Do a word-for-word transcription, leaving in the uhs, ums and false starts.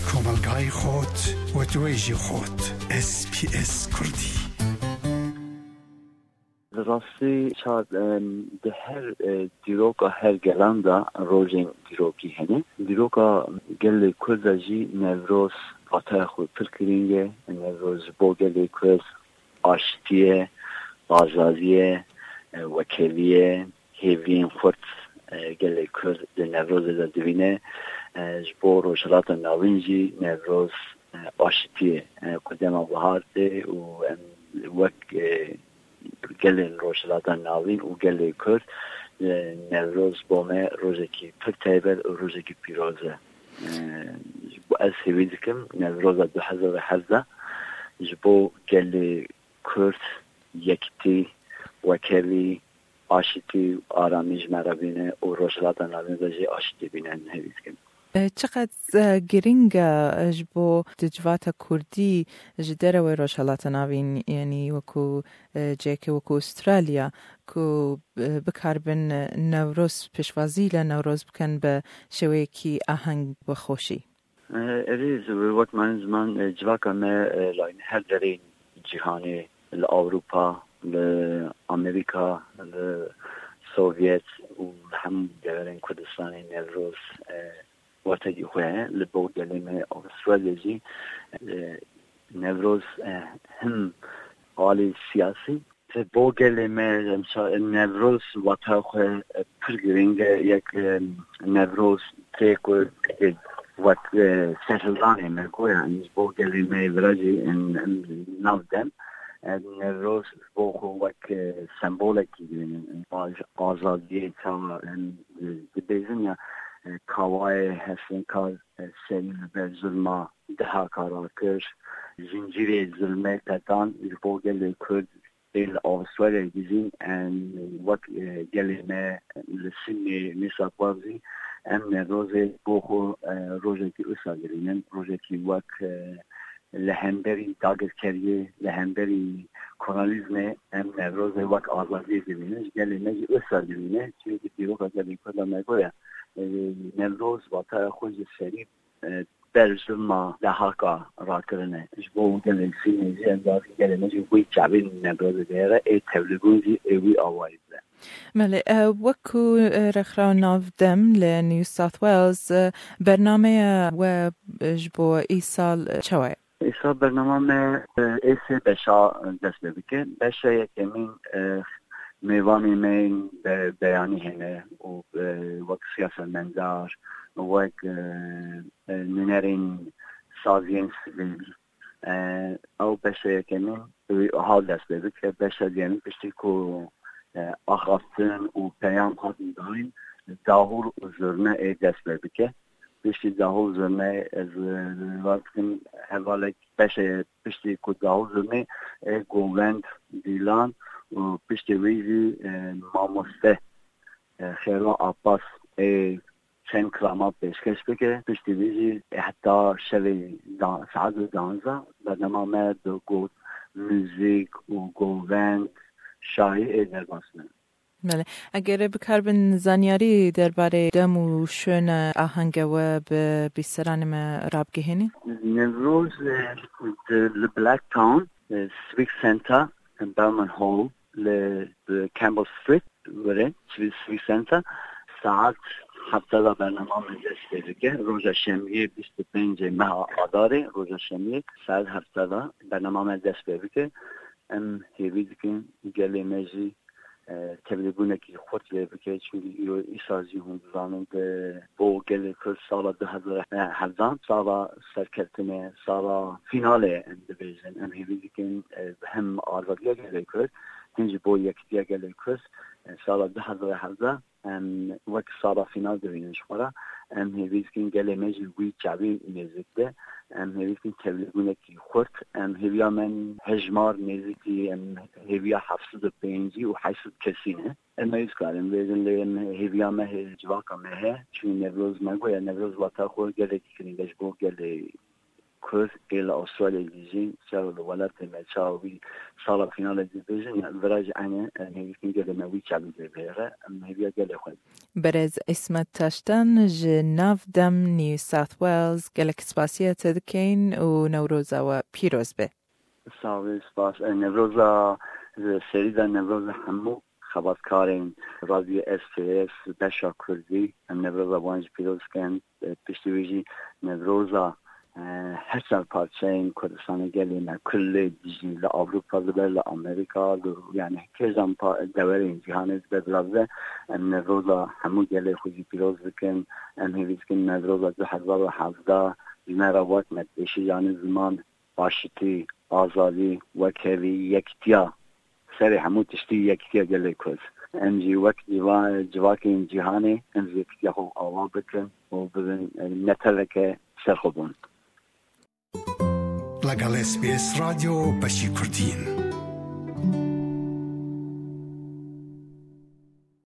کۆمەلگای خۆت و دوێژی خۆت. اس پی اس کوردی. راستی شاید ده هر دیروکا هر گلنده روزین دیروکی هنه. دیروکا گل کردجی نوروز آتای خود ترکرینگه. نوروز با گل کرد آشتیه، آزادیه، وکیلیه، هیوین خود گل کرد نوروز دادوینه. جبور و شرط نوینجی نوروز آشتیه. قدم بهارده و وک گل روشلات ناوین و گل کرد نوروز بومه روزی که پر تایبر و روزی که پیروزه. از هیوید کم نوروز دو هزار و هفده جبو گل کرد یکتی وکلی آشتی آرامیج مرابینه و روشلات ناوین داشتی آشتی بینن هیوید کم. چقدر گرینگه جبو دجوات کردی جدره و روشالات ناوین یعنی وکو جیک وکو استرالیا که بکار بن نوروز پیشوازی لنوروز بکن به شوی کی آهنگ و خوشی. اریز وقت من زمان جواکا ما لاین هر درین جهانی لأوروپا لأمریکا لسوویت و هم درین کردستانی نوروز وقتی خواه لبود دلیم استرالیا جی نوروز هم حالی سیاسی با دلیم نوروز وقتی خواه پرگرینگ یک نوروز تیکو وقت سهلانه مرکوی هنیز با دلیم وراجی نودم نوروز با خو وقت سمبولکی دینیم آزادی تا دبیزن کاوای هستن کار سری به ظلم ده کارا کش زنجیره ظلمه تدان با گل کرد ایل آسوال دیزین ان وقت گل ما لسنی میسا بازی ام روز بخو روزی که اصلاحیان روزی که وقت لهندری داغر کریه لهندری کانالیزم ام روز وقت آزادی دیمینه گل ما اصلاحیانه چیزی که دیرو کردیم کدام نگویا نوروز وقتا خوش سری برزن ما دهاکا را کرنه جبو گل سینی زندار گل نجی وی جابین نوروز دیره ای تبلیغونزی ایوی آوایز ده. ماله وکو رخراو نافدم لنیو ساوث ویلز برنامه و جبو ای سال چوای؟ ای سال برنامه ایسه بشا دست ببکه بشا یکمین میوانی من بیانی هنه و وقت سیاست منظر وقت ننرین سازین سیویل او بشه کمی حال دست بده که بشه دیگه بشتی که آخافتن و پیام خواهد دارین داهور زرنه ای دست بده که بشتی داهور زرنه از وقت حواله بشه بشتی که داهور زرنه ای گووند دیلان و پشت ویزی ماموسته خیرا آباس چند کلامات پیشکش بکه پشت ویزی حتی شوی ساعت دانزه و نمامه دو گود موزیک و گووند شایی در باسنه. بله اگر بکار بن زانیاری درباره دم و شون آهنگ و به بیسران ما راب گهینی؟ نوروز لبلک تاون سویک سنتر برمان هول لکامبل ستریت وره سویک سنتر ساعت هفته دا برنامه مجلس بگه روز شنبه بیست و پنج ماه آذر روز شنبه ساعت هفته دا برنامه مجلس بگه ام هیوید که گلی مجی تبلیغونه که خود بگه چون ای سازی هم زانند با گلی که سال دو هزار و هفده سال سرکتنه سال فینال دیویژن ام هیوید که هم آزادی گلی کرد هنجی با یکتی گلی کرد سال دو هزار و هفده ام وقت سال فینال دیویژنش خورا ام هیوید که گلی مجی وی چابی میزده ام هیوید که تبلیغونه که خود ام هیویا من هجمار میزدی ام هیویا هفتصد و پنجی و هشتصد کسی نه ام هیوید کارم بیشتر لیم هیویا مه جواکا مه چون نوروز مگویا نوروز وقتا خود گلی کنیدش با گلی كرد إلى أستراليا ديجين شغل ولات المشاوي صار فينال ديفيجن براج أنا هي كنجة موي شعبي زبيرة أما هي قال خد برز اسم تاشتن جناف دم نيو ساوث ويلز قالك سباسية تذكين ونوروزا وبيروز به ساوي سباس نوروزا سريدا نوروزا همو خبات کارین رادیو اس پی اس بشا کردی نوروزا وانج پیروز کن پشتیویجی نوروزا هر سال پارچین کردستان گلیم کل دیجی لأوروپا زبر لأمریکا یعنی کجام دوره این جهان بدلازه نوروزا همو گلی خوزی پیروز بکن امهویز کن نوروزا دو هزار و هفده جنراوات مدبشی یعنی زمان باشتی آزادی وکوی یکتیا سری همو تشتی یکتیا گلی کز امجی وقت جواکی جهانی امجی یکتیا خو آوا بکن و ببین نتلک سرخوبون لگل اس بی اس رادیو بشی کردین